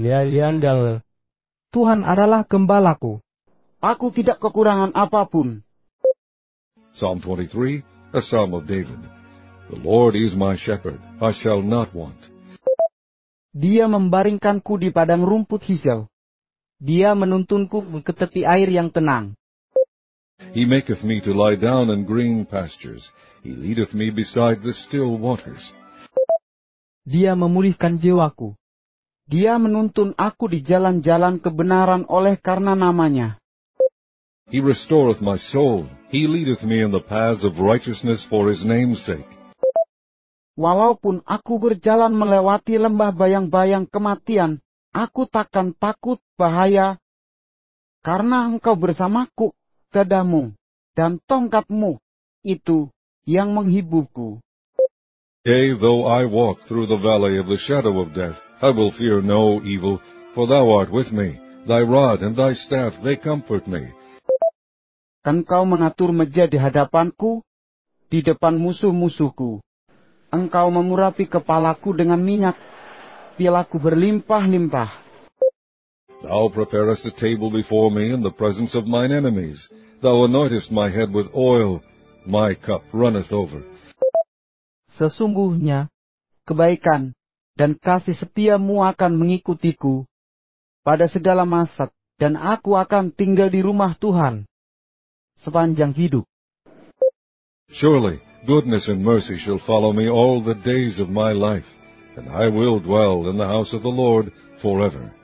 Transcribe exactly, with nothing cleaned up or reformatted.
Liandal. Tuhan adalah gembalaku. Aku tidak kekurangan apapun. Psalm twenty-three, a psalm of David. The Lord is my shepherd, I shall not want. Dia membaringkanku di padang rumput hijau. Dia menuntunku ke tepi air yang tenang. He maketh me to lie down in green pastures. He leadeth me beside the still waters. Dia memulihkan jiwaku. Dia menuntun aku di jalan-jalan kebenaran oleh karena namanya. He restoreth my soul. He leadeth me in the paths of righteousness for his name's sake. Walaupun aku berjalan melewati lembah bayang-bayang kematian, aku takkan takut bahaya, karena engkau bersamaku, gadamu, dan tongkatmu, itu yang menghiburku. Yea, though I walk through the valley of the shadow of death, I will fear no evil, for thou art with me. Thy rod and thy staff, they comfort me. Engkau mengatur meja di hadapanku, di depan musuh-musuhku. Engkau memurapi kepalaku dengan minyak, pialaku berlimpah-limpah. Thou preparest a table before me in the presence of mine enemies. Thou anointest my head with oil, my cup runneth over. Sesungguhnya, kebaikan dan kasih setiamu akan mengikutiku pada segala masa, dan aku akan tinggal di rumah Tuhan sepanjang hidup. Surely goodness and mercy shall follow me all the days of my life, and I will dwell in the house of the Lord forever.